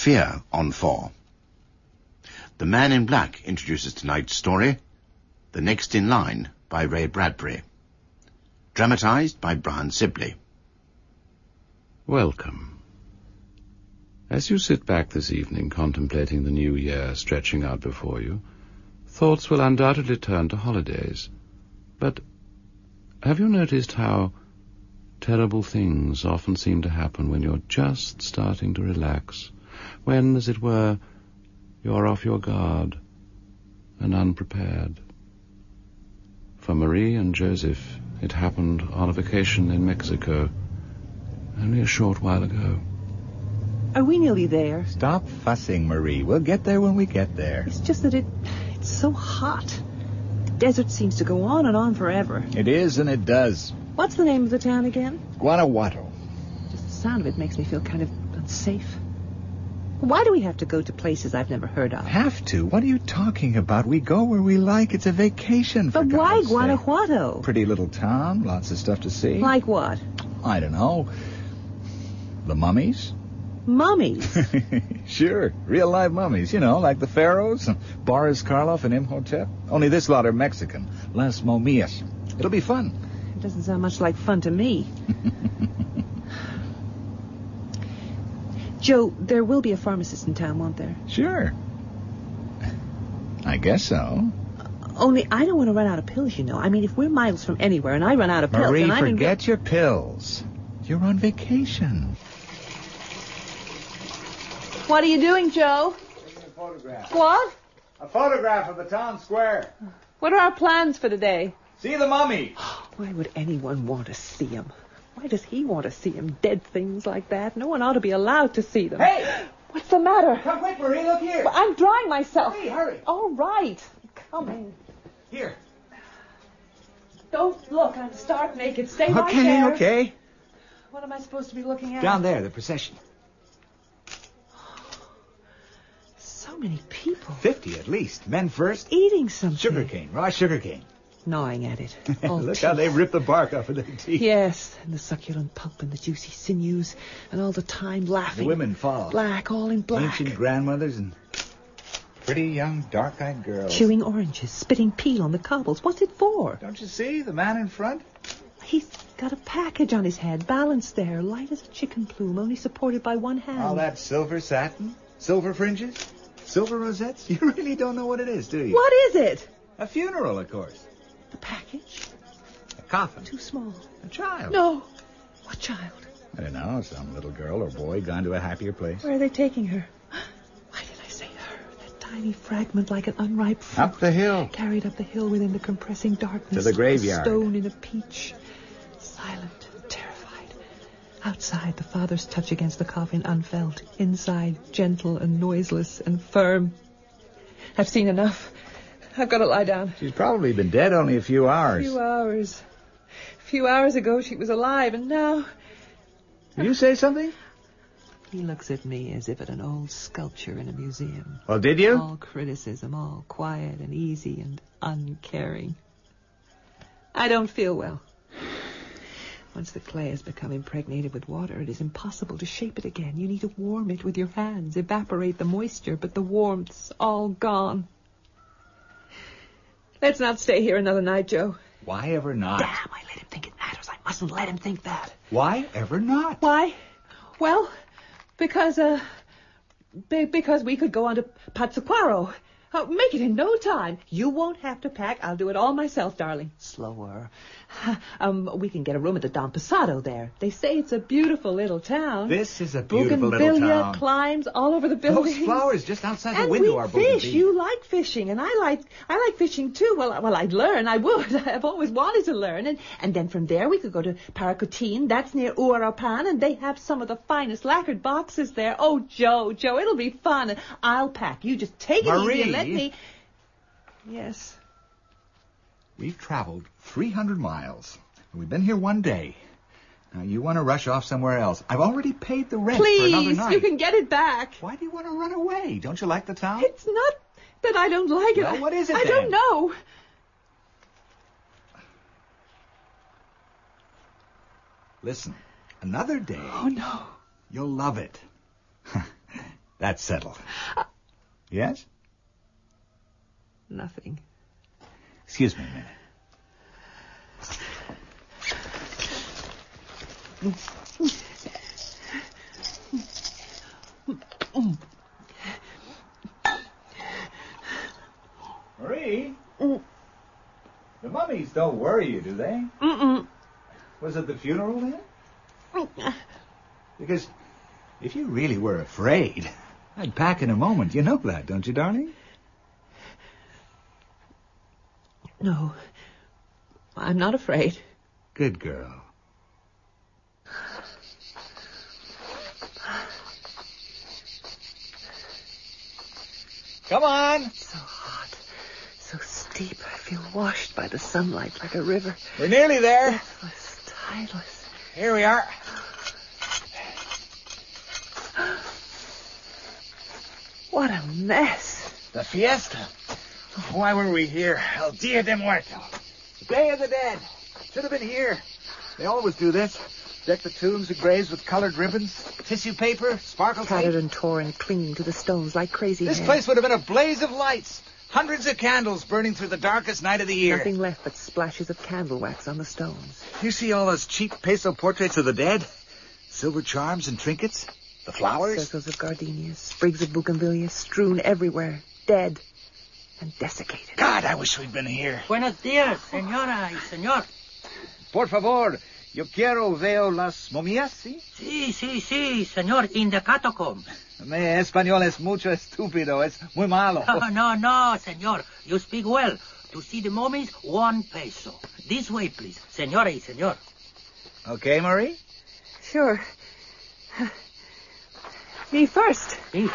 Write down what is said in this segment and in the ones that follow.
Fear on 4. The Man in Black introduces tonight's story, The Next in Line by Ray Bradbury. Dramatized by Brian Sibley. Welcome. As you sit back this evening contemplating the new year stretching out before you, thoughts will undoubtedly turn to holidays. But have you noticed how terrible things often seem to happen when you're just starting to relax, when, as it were, you're off your guard and unprepared? For Marie and Joseph, it happened on a vacation in Mexico only a short while ago. Are we nearly there? Stop fussing, Marie. We'll get there when we get there. It's just that it's so hot. The desert seems to go on and on forever. It is, and it does. What's the name of the town again? Guanajuato. Just the sound of it makes me feel kind of unsafe. Why do we have to go to places I've never heard of? Have to? What are you talking about? We go where we like. It's a vacation, for But why God's sake. Guanajuato? Pretty little town, lots of stuff to see. Like what? I don't know. The mummies? Mummies. Sure, real live mummies, like the pharaohs, Boris Karloff and Imhotep. Only this lot are Mexican. Las momias. It'll be fun. It doesn't sound much like fun to me. Joe, there will be a pharmacist in town, won't there? Sure. I guess so. Only I don't want to run out of pills, I mean, if we're miles from anywhere and I run out of pills... Marie, then forget your pills. You're on vacation. What are you doing, Joe? Taking a photograph. What? A photograph of the town square. What are our plans for today? See the mummy. Why would anyone want to see him? Why does he want to see him? Dead things like that. No one ought to be allowed to see them. Hey! What's the matter? Come quick, Marie, look here. Well, I'm drying myself. Marie, hurry. All right. Come in. Here. Don't look. I'm stark naked. Stay right there. Okay. What am I supposed to be looking at? Down there, the procession. So many people. 50 at least. Men first. Eating something. Sugarcane, raw sugarcane. Gnawing at it. All Look teeth. how they rip the bark off of their teeth. Yes, and the succulent pulp and the juicy sinews, and all the time laughing. The women follow. Black, all in black. Ancient grandmothers and pretty young, dark-eyed girls. Chewing oranges, spitting peel on the cobbles. What's it for? Don't you see? The man in front? He's got a package on his head, balanced there, light as a chicken plume, only supported by one hand. All that silver satin, silver fringes, silver rosettes. You really don't know what it is, do you? What is it? A funeral, of course. The package? A coffin. Too small. A child. No. What child? I don't know, some little girl or boy gone to a happier place. Where are they taking her? Why did I say her? That tiny fragment like an unripe fruit. Up the hill. Carried up the hill within the compressing darkness. To the graveyard. A stone in a peach. Silent, terrified. Outside, the father's touch against the coffin unfelt. Inside, gentle and noiseless and firm. I've seen enough. I've got to lie down. She's probably been dead only a few hours. A few hours. A few hours ago, she was alive, and now... Did you say something? He looks at me as if at an old sculpture in a museum. Well, did you? All criticism, all quiet and easy and uncaring. I don't feel well. Once the clay has become impregnated with water, it is impossible to shape it again. You need to warm it with your hands, evaporate the moisture, but the warmth's all gone. Let's not stay here another night, Joe. Why ever not? Damn, I let him think it matters. I mustn't let him think that. Why ever not? Why? Well, because we could go on to Pátzcuaro. Make it in no time. You won't have to pack. I'll do it all myself, darling. Slower. We can get a room at the Don Posado there. They say it's a beautiful little town. This is a beautiful little Bougainvillea town. climbs all over the buildings. Those flowers just outside the And window we are fish. bougainvillea. You like fishing, and I like fishing too. Well, I'd learn. I would. I've always wanted to learn. And then from there we could go to Paracutin. That's near Uruapan, and they have some of the finest lacquered boxes there. Oh, Joe, it'll be fun. And I'll pack. You just take it easy and let me... Yes. We've traveled 300 miles. We've been here one day. Now, you want to rush off somewhere else. I've already paid the rent for another Please, night. you can get it back. Why do you want to run away? Don't you like the town? It's not that I don't like it. Well, what is it I then? don't know. Listen, another day. Oh, no. You'll love it. That's settled. Yes? Nothing. Excuse me a minute. Marie? The mummies don't worry you, do they? Mm-mm. Was it the funeral then? Because if you really were afraid, I'd pack in a moment. You know that, don't you, darling? No. I'm not afraid. Good girl. Come on. It's so hot. So steep. I feel washed by the sunlight like a river. We're nearly there. Breathless, tideless. Here we are. What a mess. The fiesta. Why were we here? El Dia de Muertos. Day of the Dead. Should have been here. They always do this. Deck the tombs and graves with colored ribbons, tissue paper, sparkle Tattered tape. and torn, clinging to the stones like crazy This hair. place would have been a blaze of lights. Hundreds of candles burning through the darkest night of the year. Nothing left but splashes of candle wax on the stones. You see all those cheap peso portraits of the dead? Silver charms and trinkets? The flowers? Circles of gardenias, sprigs of bougainvillea strewn everywhere. Dead and desiccated. God, I wish we'd been here. Buenos días, señora y señor. Por favor, yo quiero ver las momias, ¿sí? Sí, señor, in the catacomb. Mi español es mucho estúpido, es muy malo. No, señor. You speak well. To see the mummies, 1 peso. This way, please, señora y señor. Okay, Marie? Sure. Me first. Sí.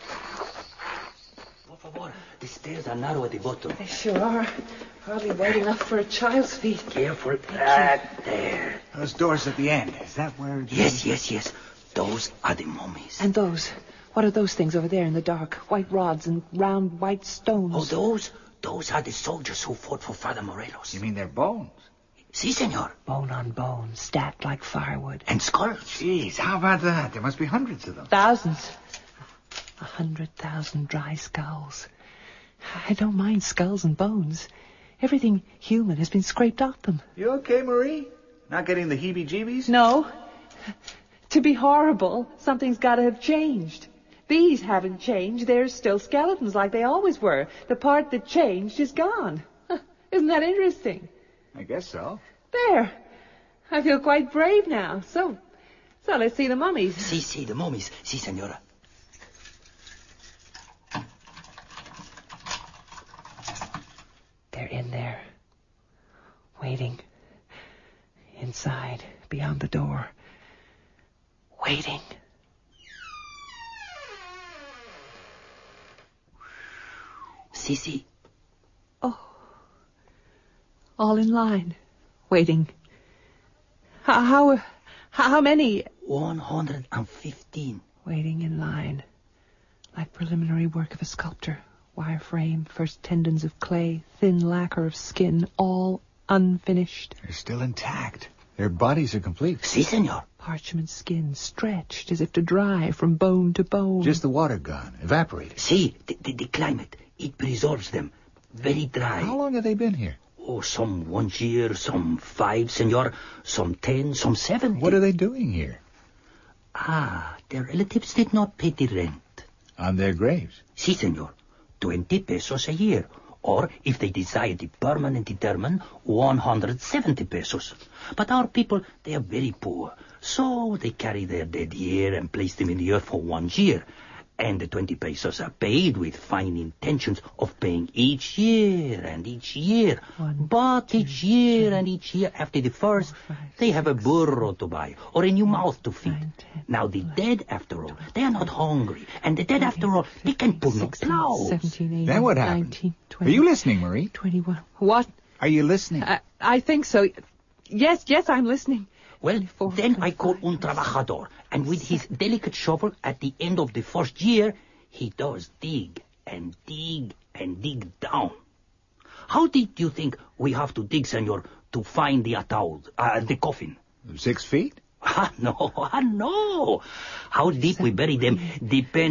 Por favor, the stairs are narrow at the bottom. They sure are. Hardly wide enough for a child's feet. Careful. There. Those doors at the end, is that where... Yes. Those are the mummies. And those? What are those things over there in the dark? White rods and round white stones. Oh, those are the soldiers who fought for Father Morelos. You mean they're bones? Si, senor. Bone on bone, stacked like firewood. And skulls. Jeez, how about that? There must be hundreds of them. Thousands. 100,000 dry skulls. I don't mind skulls and bones. Everything human has been scraped off them. You okay, Marie? Not getting the heebie-jeebies? No. To be horrible, something's got to have changed. These haven't changed. They're still skeletons like they always were. The part that changed is gone. Isn't that interesting? I guess so. There. I feel quite brave now. So let's see the mummies. Si, the mummies. Si, senora. They're in there. Waiting. Inside, beyond the door. Waiting. Si. Oh. All in line. Waiting. How many? 115. Waiting in line. Like preliminary work of a sculptor. Wire frame, first tendons of clay, thin lacquer of skin, all unfinished. They're still intact. Their bodies are complete. Si, senor. Parchment skin stretched as if to dry from bone to bone. Just the water gone, evaporated. Si, the climate, it preserves them. Very dry. How long have they been here? Oh, some 1 year, some 5, senor, some 10, some 7. What are they doing here? Their relatives did not pay the rent. On their graves? Si, senor. 20 pesos a year. Or, if they desire the permanent interment, 170 pesos. But our people, they are very poor. So they carry their dead here and place them in the earth for 1 year. And the 20 pesos are paid with fine intentions of paying each year and each year. But each year and each year after the first, they have a burro to buy or a new mouth to feed. Now the dead, after all, they are not hungry. And the dead, after all, they can pull no plows. 17, 18, Then what happened? 19, 20, Are you listening, Marie? 21. What? Are you listening? I think so. Yes, I'm listening. Well, 24, then I 25, call un trabajador, and with his delicate shovel at the end of the first year, he does dig and dig and dig down. How deep do you think we have to dig, senor, to find the ataud, the coffin? 6 feet? No. How deep we bury them depends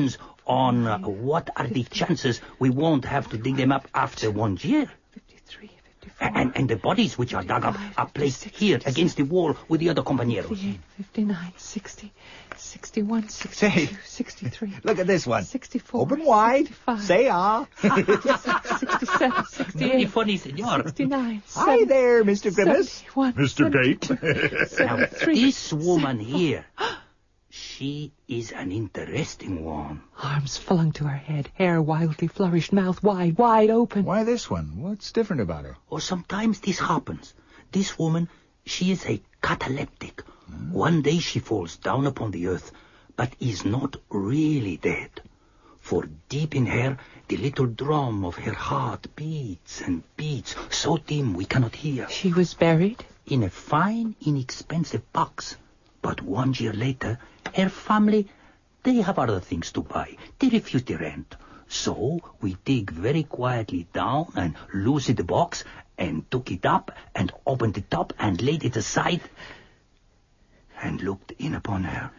on what are the chances we won't have to dig them up after 1 year. 53, 54. And the bodies which are dug up are placed here against the wall with the other compañeros. 58, 59, 60, 61, 62, Say, 63. Look at this one. 64. Open wide. 65. Say ah. 67, 68. Very funny, senor. 69. Hi there, Mr. Grimace. 71, Mr. Gate. 73. This woman here, she is an interesting one. Arms flung to her head, hair wildly flourished, mouth wide, wide open. Why this one? What's different about her? Or sometimes this happens. This woman, she is a cataleptic. One day she falls down upon the earth, but is not really dead. For deep in her, the little drum of her heart beats and beats, so dim we cannot hear. She was buried? In a fine, inexpensive box. But 1 year later, her family, they have other things to buy. They refuse the rent. So we dig very quietly down and loosened the box and took it up and opened it up and laid it aside and looked in upon her.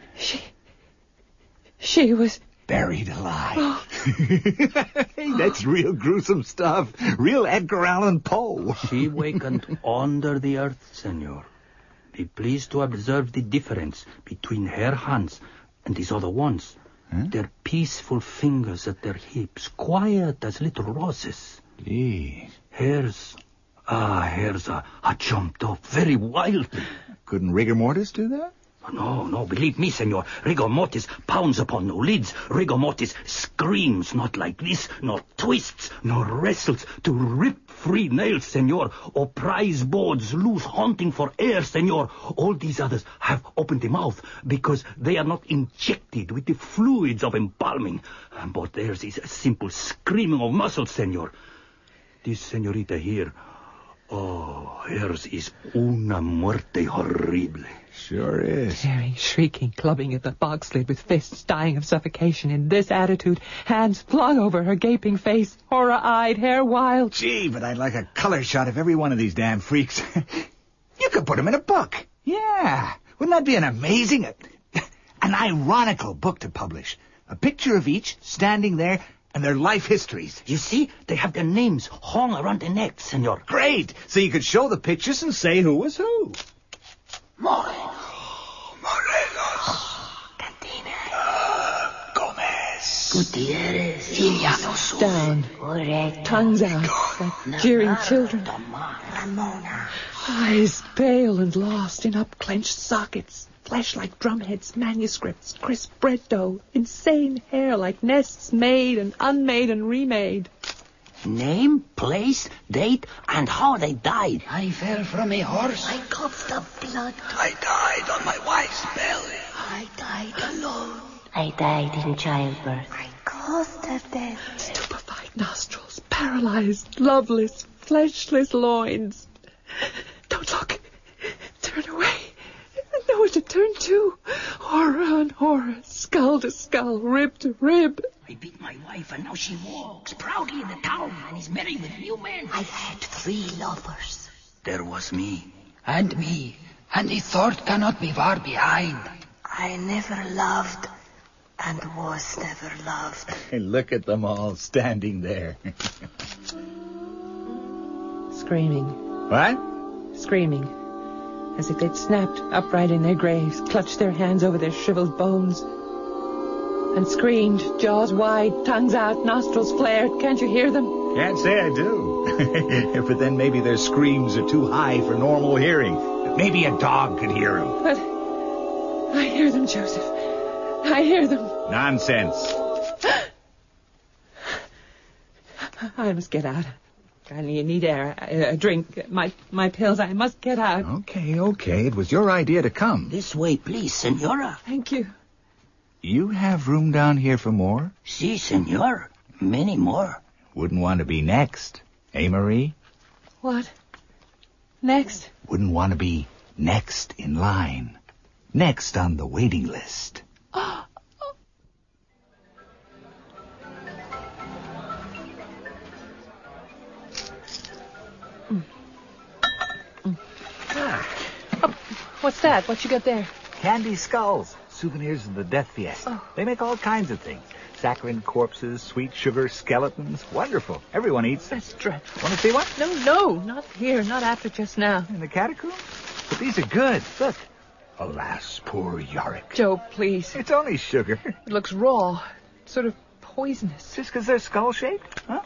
She was... Buried alive. Hey, that's real gruesome stuff. Real Edgar Allan Poe. She wakened under the earth, senor. Be pleased to observe the difference between her hands and these other ones. Their peaceful fingers at their hips, quiet as little roses. Gee. Hers are jumped up very wildly. Couldn't rigor mortis do that? No, believe me, senor. Rigor mortis pounds upon no lids. Rigor mortis screams not like this, nor twists, nor wrestles to rip free nails, senor, or prize boards loose hunting for air, senor. All these others have opened the mouth because they are not injected with the fluids of embalming. But theirs is a simple screaming of muscles, senor. This senorita here, hers is una muerte horrible. Sure is. Tearing, shrieking, clubbing at the box lid with fists, dying of suffocation in this attitude, hands flung over her gaping face, horror-eyed, hair wild. Gee, but I'd like a color shot of every one of these damn freaks. You could put them in a book. Yeah. Wouldn't that be an amazing... an ironical book to publish? A picture of each standing there and their life histories. You see, they have their names hung around their necks, senor. Great. So you could show the pictures and say who was who. Morelos. Gomez. Gutierrez. Down, tongues out, like jeering children. Eyes pale and lost in up-clenched sockets. Flesh like drumheads, manuscripts, crisp bread dough. Insane hair like nests made and unmade and remade. Name, place, date, and how they died. I fell from a horse. I coughed up blood. I died on my wife's belly. I died alone. I died in childbirth. I caused her death. Stupefied nostrils, paralyzed, loveless, fleshless loins. Don't look. Turn away. Nowhere to turn to. Horror on horror, skull to skull, rib to rib. I beat my wife, and now she walks proudly in the town and is married with new men. I had 3 lovers. There was me. And me. And the third cannot be far behind. I never loved and was never loved. And look at them all standing there. Screaming, What? screaming. As if they'd snapped upright in their graves, clutched their hands over their shriveled bones, and screamed, jaws wide, tongues out, nostrils flared. Can't you hear them? Can't say I do. But then maybe their screams are too high for normal hearing. Maybe a dog could hear them. But I hear them, Joseph. I hear them. Nonsense. I must get out. I need air, a drink, my pills. I must get out. Okay. It was your idea to come. This way, please, senora. Thank you. You have room down here for more? Si, senor. Many more. Wouldn't want to be next. Eh, Marie? What? Next? Wouldn't want to be next in line. Next on the waiting list. What's that? What you got there? Candy skulls. Souvenirs of the Death Fiesta. Oh. They make all kinds of things. Saccharine corpses, sweet sugar skeletons. Wonderful. Everyone eats. That's dreadful. Want to see one? No, not here. Not after just now. In the catacombs? But these are good. Look. Alas, poor Yorick. Joe, please. It's only sugar. It looks raw. Sort of poisonous. Just because they're skull-shaped? Huh?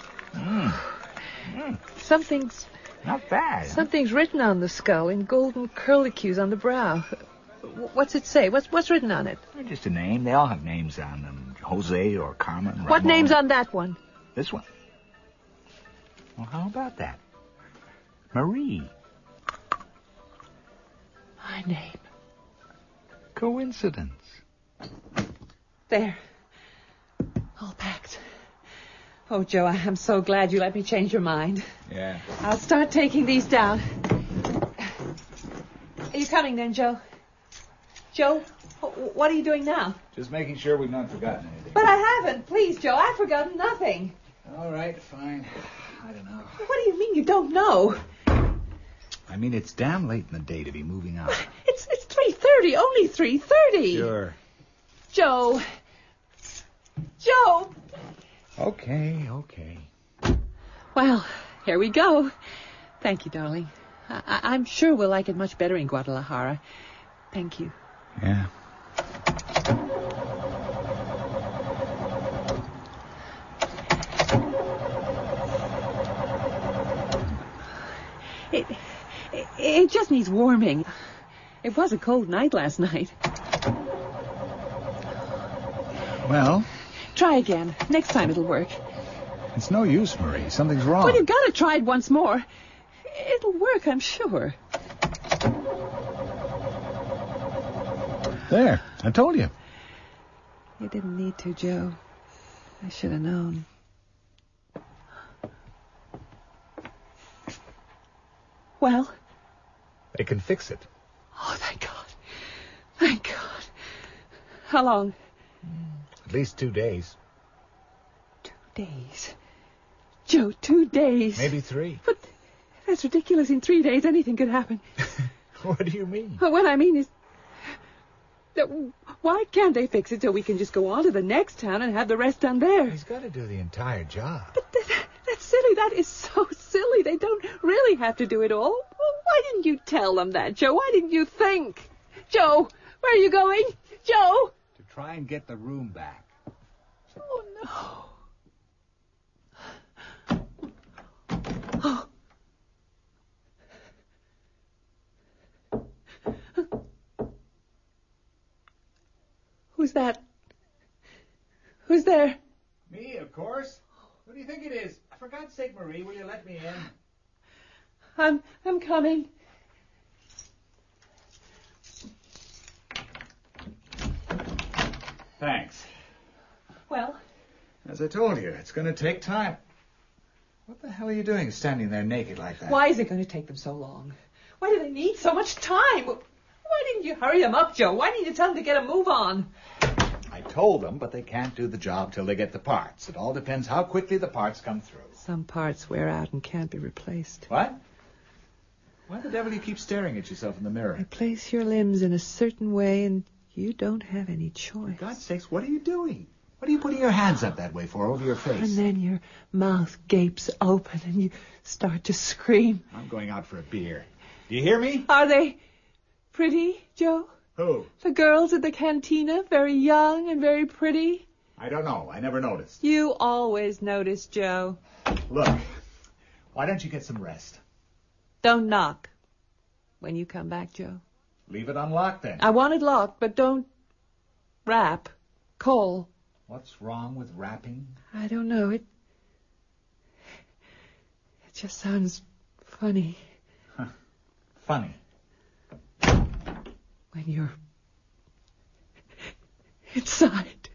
Something's Not bad. Something's written on the skull in golden curlicues on the brow. What's it say? What's written on it? Just a name. They all have names on them. Jose or Carmen. What Ramon. name's on that one? This one. Well, how about that? Marie. My name. Coincidence. There. All packed. Oh, Joe, I'm so glad you let me change your mind. Yeah. I'll start taking these down. Are you coming then, Joe? Joe, what are you doing now? Just making sure we've not forgotten anything. But I haven't. Please, Joe, I've forgotten nothing. All right, fine. I don't know. What do you mean you don't know? I mean, it's damn late in the day to be moving out. It's 3:30. Only 3:30. Sure. Joe. Okay. Well, here we go. Thank you, darling. I'm sure we'll like it much better in Guadalajara. Thank you. Yeah. It just needs warming. It was a cold night last night. Well, Try again. Next time it'll work. it's no use, Marie. Something's wrong. Well, you've got to try it once more. It'll work, I'm sure. There. I told you. You didn't need to, Joe. I should have known. Well? They can fix it. Oh, thank God. Thank God. How long? At least 2 days. 2 days. Joe, 2 days. Maybe 3. But that's ridiculous. In 3 days, anything could happen. What do you mean? What I mean is... Why can't they fix it so we can just go on to the next town and have the rest done there? He's got to do the entire job. But that's silly. That is so silly. They don't really have to do it all. Well, why didn't you tell them that, Joe? Why didn't you think? Joe, where are you going? Joe! To try and get the room back. Oh, no. Oh. Who's that? Who's there? Me, of course. Who do you think it is? For God's sake, Marie, will you let me in? I'm coming. Thanks. Well? As I told you, it's going to take time. What the hell are you doing standing there naked like that? Why is it going to take them so long? Why do they need so much time? Why didn't you hurry them up, Joe? Why didn't you tell them to get a move on? I told them, but they can't do the job till they get the parts. It all depends how quickly the parts come through. Some parts wear out and can't be replaced. What? Why the devil do you keep staring at yourself in the mirror? Replace your limbs in a certain way and you don't have any choice. For God's sakes, what are you doing? What are you putting your hands up that way for over your face? And then your mouth gapes open and you start to scream. I'm going out for a beer. Do you hear me? Are they pretty, Joe? Who? The girls at the cantina, very young and very pretty. I don't know. I never noticed. You always notice, Joe. Look, why don't you get some rest? Don't knock when you come back, Joe. Leave it unlocked then. I want it locked, but don't rap. Call. What's wrong with rapping? I don't know. It just sounds funny. Huh. Funny. When you're inside.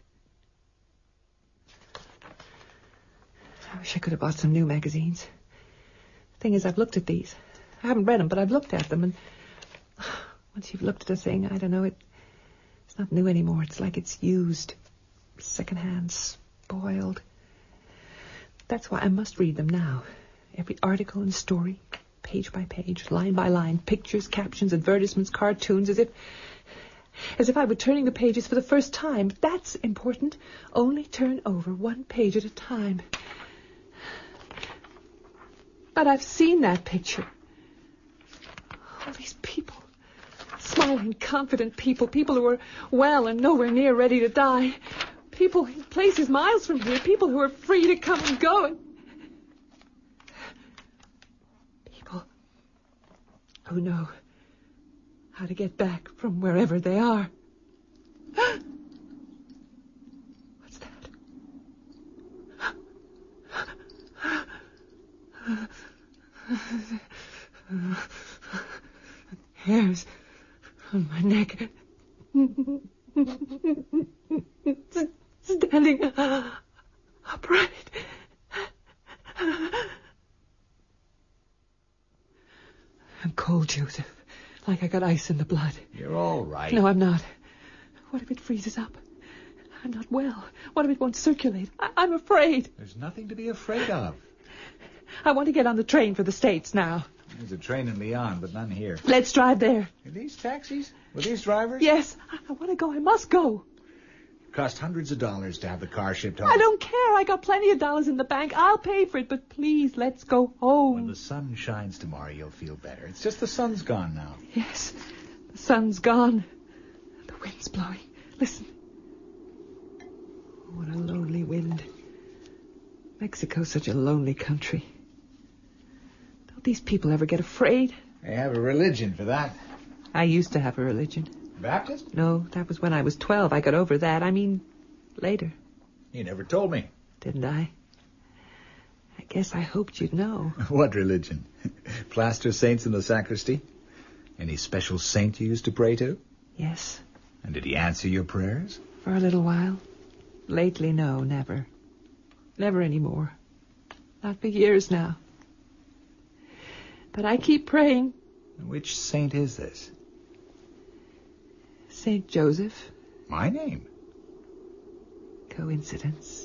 I wish I could have bought some new magazines. The thing is, I've looked at these. I haven't read them, but I've looked at them, and once you've looked at a thing, I don't know, it's not new anymore. It's like it's used, secondhand, spoiled. That's why I must read them now. Every article and story, page by page, line by line, pictures, captions, advertisements, cartoons, as if As if I were turning the pages for the first time. That's important. Only turn over one page at a time. But I've seen that picture. All these people. Smiling, confident people. People who are well and nowhere near ready to die. People in places miles from here. People who are free to come and go. And people who know how to get back from wherever they are. What's that? Hairs on my neck. Standing upright. I'm cold, Joseph. Like I got ice in the blood. You're all right. No, I'm not. What if it freezes up? I'm not well. What if it won't circulate? I'm afraid. There's nothing to be afraid of. I want to get on the train for the States now. There's a train in Leon, but none here. Let's drive there. Are these taxis? With these drivers? Yes, I want to go. I must go. It cost hundreds of dollars to have the car shipped home. I don't care. I got plenty of dollars in the bank. I'll pay for it, but please, let's go home. When the sun shines tomorrow, you'll feel better. It's just the sun's gone now. Yes, the sun's gone. The wind's blowing. Listen. What a lonely wind. Mexico's such a lonely country. Don't these people ever get afraid? They have a religion for that. I used to have a religion. Baptist? No, that was when I was 12. I got over that. I mean, later. You never told me. Didn't I? I guess I hoped you'd know. What religion? Plaster saints in the sacristy? Any special saint you used to pray to? Yes. And did he answer your prayers? For a little while. Lately, no, never. Never anymore. Not for years now. But I keep praying. Which saint is this? Saint Joseph. My name? Coincidence.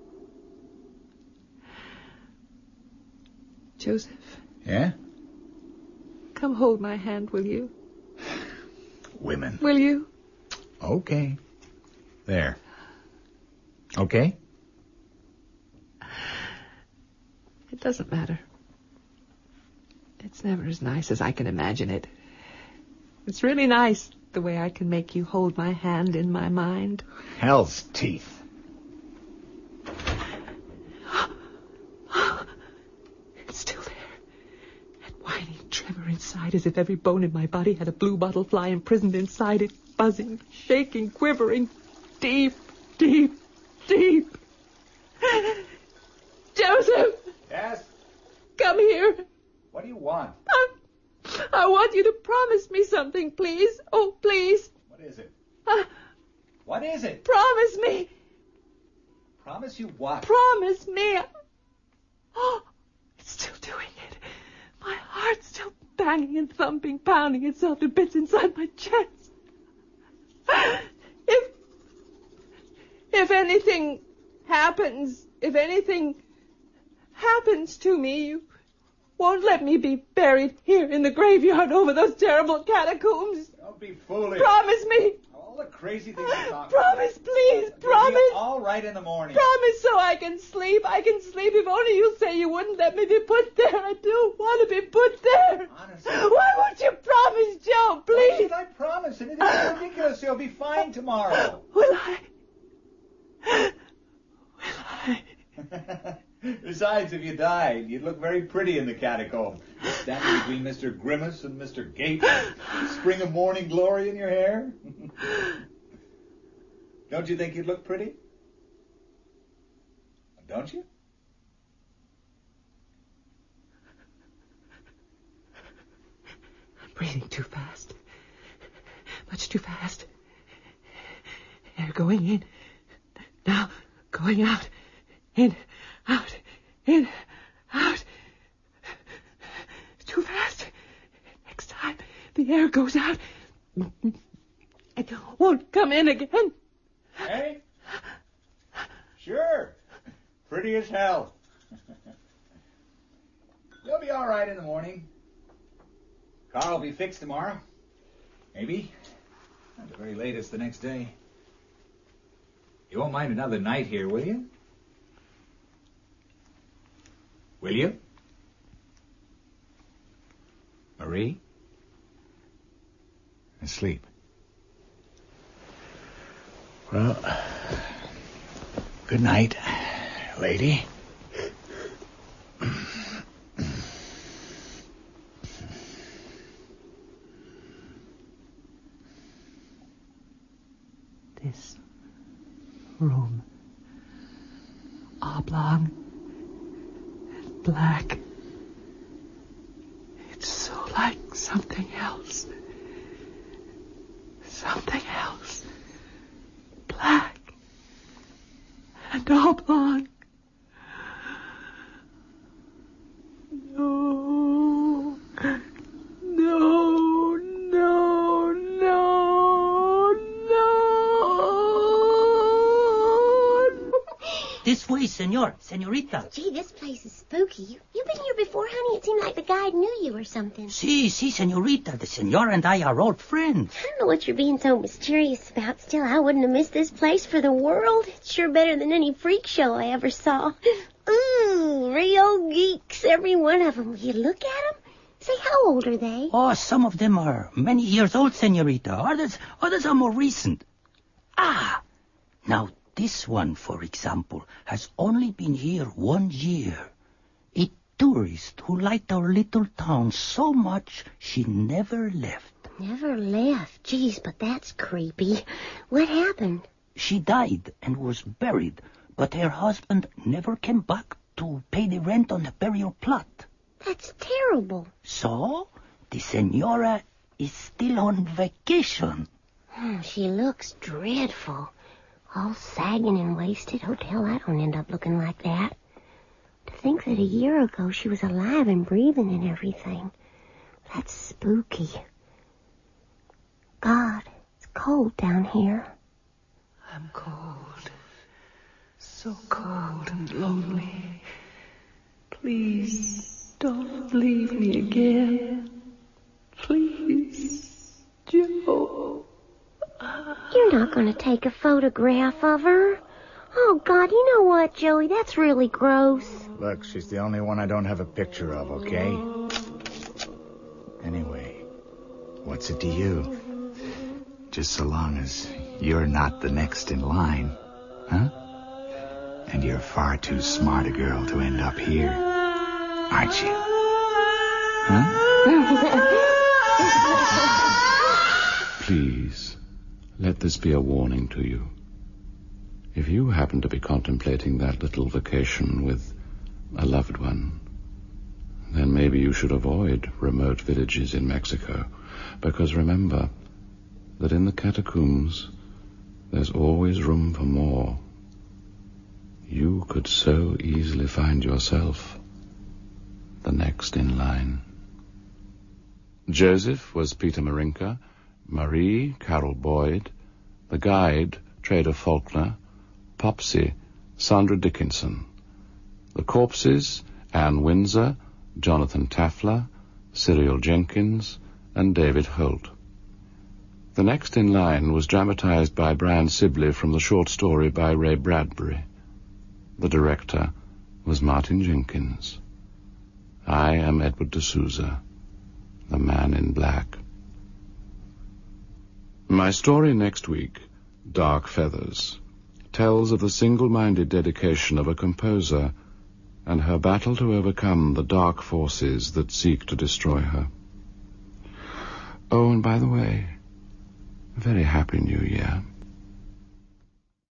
Joseph. Yeah? Come hold my hand, will you? Women. Will you? Okay. There. Okay? It doesn't matter. It's never as nice as I can imagine it. It's really nice the way I can make you hold my hand in my mind. Hell's teeth. It's still there. That whining tremor inside, as if every bone in my body had a blue bottle fly imprisoned inside it, buzzing, shaking, quivering, deep, deep, deep. Joseph! Yes? Come here. What do you want? I want you to promise me something, please. Oh, please. What is it? What is it? Promise me. Promise you what? Promise me. Oh, it's still doing it. My heart's still banging and thumping, pounding itself to bits inside my chest. If anything happens to me, you won't let me be buried here in the graveyard over those terrible catacombs. Don't be foolish. Promise me. All the crazy things you're talking Promise, please. about. Promise. You'll be all right in the morning. Promise so I can sleep. I can sleep if only you say you wouldn't let me be put there. I do want to be put there. Honestly. Why won't you promise, Joe, Why please? should I promise? Anything's ridiculous. You'll be fine tomorrow. Will I? Besides, if you died, you'd look very pretty in the catacomb. Standing between Mr. Grimace and Mr. Gape. Spring of morning glory in your hair. Don't you think you'd look pretty? Don't you? I'm breathing too fast. Much too fast. Air going in. Now going out. In. Out. In. Out. Too fast. Next time the air goes out, it won't come in again. Hey? Sure. Pretty as hell. You'll be all right in the morning. Car will be fixed tomorrow. Maybe. At the very latest the next day. You won't mind another night here, will you? Will you? Marie? Asleep. Well, good night, lady. This room, oblong and black. It's so like something else. Something else. Black and oblong. No. No, no, no, no. This way, senor. Senorita. Gee, this place is spooky. You've been here before, honey. It seemed like the guide knew you or something. Si, senorita. The senor and I are old friends. I don't know what you're being so mysterious about. Still, I wouldn't have missed this place for the world. It's sure better than any freak show I ever saw. Ooh, real geeks, every one of them. Will you look at them? Say, how old are they? Oh, some of them are many years old, senorita. Others are more recent. Ah, now this one, for example, has only been here 1 year. A tourist who liked our little town so much she never left. Never left. Geez, but that's creepy. What happened? She died and was buried, but her husband never came back to pay the rent on the burial plot. That's terrible. So, the senora is still on vacation. She looks dreadful. All sagging and wasted. Oh, hell, I don't end up looking like that. To think that a year ago she was alive and breathing and everything. That's spooky. God, it's cold down here. I'm cold. So cold and lonely. Please, don't leave me again. Please, Joe. You're not going to take a photograph of her? Oh, God, you know what, Joey? That's really gross. Look, she's the only one I don't have a picture of, okay? Anyway, what's it to you? Just so long as you're not the next in line, huh? And you're far too smart a girl to end up here, aren't you? Huh? Please, let this be a warning to you. If you happen to be contemplating that little vacation with a loved one, then maybe you should avoid remote villages in Mexico, because remember that in the catacombs there's always room for more. You could so easily find yourself the next in line. Joseph was Peter Marinka, Marie, Carol Boyd, the guide, Trader Faulkner, Popsy, Sandra Dickinson. The corpses, Anne Windsor, Jonathan Tafler, Cyril Jenkins, and David Holt. The next in line was dramatized by Brian Sibley from the short story by Ray Bradbury. The director was Martin Jenkins. I am Edward D'Souza, the Man in Black. My story next week, Dark Feathers, tells of the single-minded dedication of a composer and her battle to overcome the dark forces that seek to destroy her. Oh, and by the way, a very happy New Year.